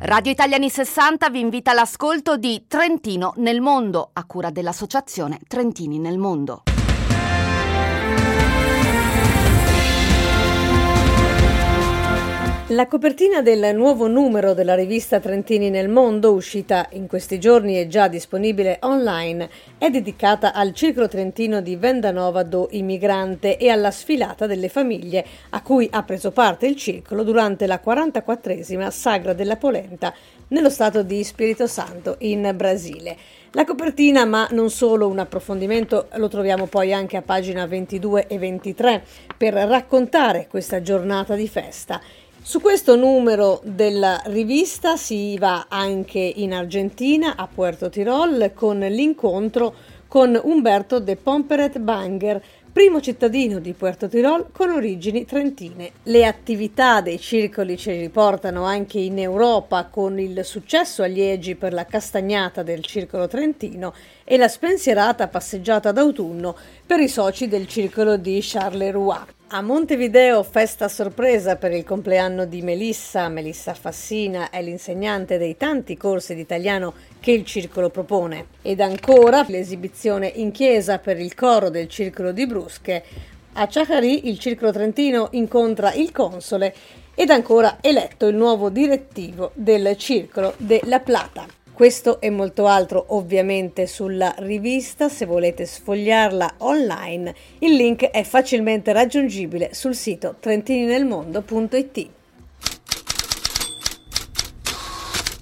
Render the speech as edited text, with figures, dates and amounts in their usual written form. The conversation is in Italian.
Radio Italiani 60 vi invita all'ascolto di Trentino nel mondo, a cura dell'associazione Trentini nel mondo. La copertina del nuovo numero della rivista Trentini nel mondo, uscita in questi giorni e già disponibile online, è dedicata al Circolo Trentino di Vendanova do Imigrante e alla sfilata delle famiglie a cui ha preso parte il circolo durante la 44esima Sagra della Polenta nello stato di Spirito Santo in Brasile. La copertina, ma non solo, un approfondimento lo troviamo poi anche a pagina 22 e 23 per raccontare questa giornata di festa. Su questo numero della rivista si va anche in Argentina, a Puerto Tirol, con l'incontro con Umberto de Pomperet Banger, primo cittadino di Puerto Tirol con origini trentine. Le attività dei circoli ci riportano anche in Europa, con il successo a Liegi per la castagnata del Circolo Trentino e la spensierata passeggiata d'autunno per i soci del circolo di Charleroi. A Montevideo festa sorpresa per il compleanno di Melissa. Melissa Fassina è l'insegnante dei tanti corsi di italiano che il circolo propone. Ed ancora l'esibizione in chiesa per il coro del circolo di Brusche. A Ciacarì il circolo trentino incontra il console ed ancora eletto il nuovo direttivo del circolo de La Plata. Questo e molto altro ovviamente sulla rivista, se volete sfogliarla online, il link è facilmente raggiungibile sul sito trentininelmondo.it.